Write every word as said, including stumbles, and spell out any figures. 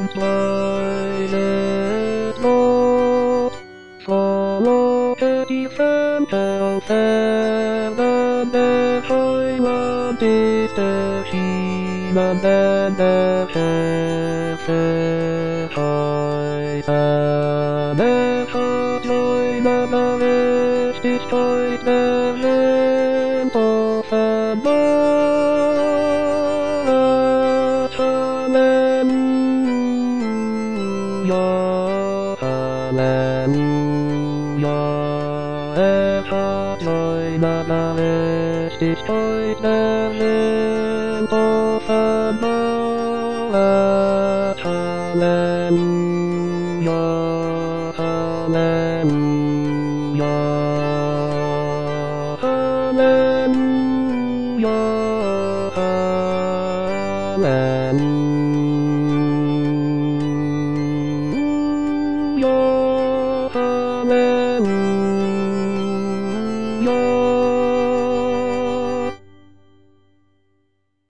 and why it not follow the defense of heaven, the highland is the He-Man and the Heaven highs and ever join and the rest destroyed the land of Amalek. Hallelujah, hallelujah, ever join and the rest destroyed the land of Amalek. Hallelujah, hallelujah, hallelujah, hallelujah, hallelujah.